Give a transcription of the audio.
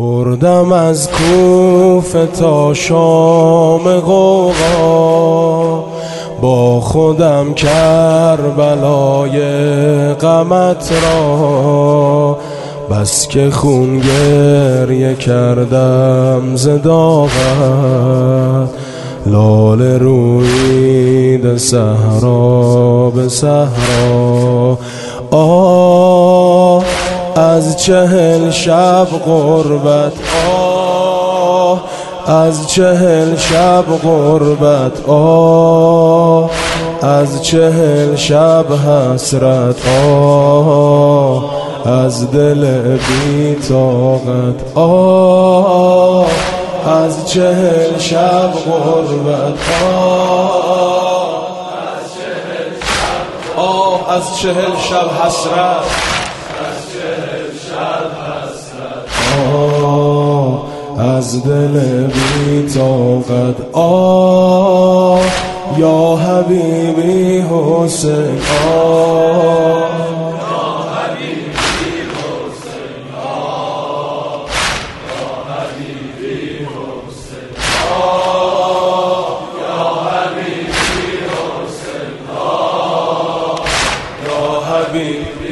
بردم از کوفه تا شام غوغا، با خودم کربلای غمت را. بس که خون گریه کردم ز داغت، لاله رویید صحرا به صحرا. آه از 40 شب غربت، آه از 40 شب غربت، آه از 40 شب حسرت، آه از دل بی طاقت، آه از 40 شب غربت، آه از 40 شب حسرت، آه از دل بی طاقت. آه یا حبیبی حسین، آه حبیبی